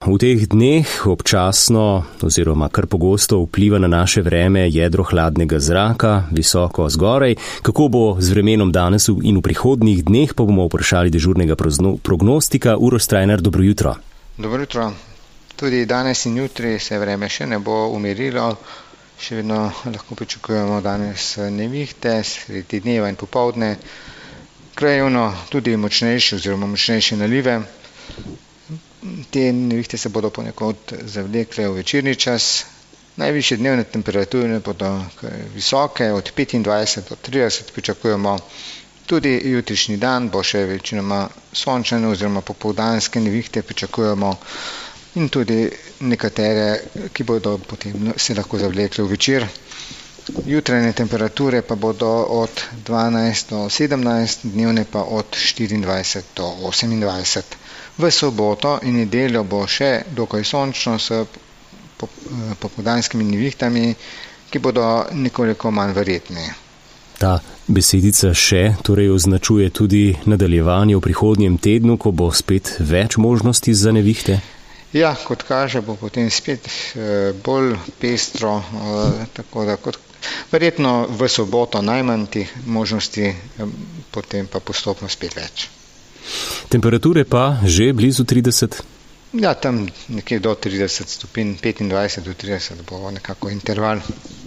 V teh dneh občasno oziroma kar pogosto vpliva na naše vreme jedro hladnega zraka, visoko zgoraj. Kako bo z vremenom danes in v prihodnjih dneh, pa bomo vprašali dežurnega prognostika. Uroš Strajnar, dobro jutro. Dobro jutro. Tudi danes in jutri se vreme še ne bo umirilo. Še vedno lahko pričakujemo danes nevihte, sredi dneva in popoldne. Krajevno tudi močnejše oziroma močnejše nalive. Te nevihte se bodo ponekod zavlekle v večerni čas. Najvišje dnevne temperature bodo visoke, od 25 do 30 pričakujemo. Tudi jutrišnji dan bo še večinoma sončen oziroma popoldanske nevihte pričakujemo in tudi nekatere, ki bodo potem se lahko zavlekle v večer. Jutranje temperature pa bodo od 12 do 17, dnevne pa od 24 do 28. V soboto in nedeljo bo še dokaj sončno s popoldanskimi nevihtami, ki bodo nekoliko manj verjetne. Ta besedica še torej označuje tudi nadaljevanje v prihodnjem tednu, ko bo spet več možnosti za nevihte? Ja, kot kaže, bo potem spet bolj pestro, tako da kot verjetno v soboto najmanj teh možnosti, potem pa postopno spet več. Temperature pa že blizu 30? Ja, tam nekje do 30 stopinj, 25 do 30 bo nekako interval.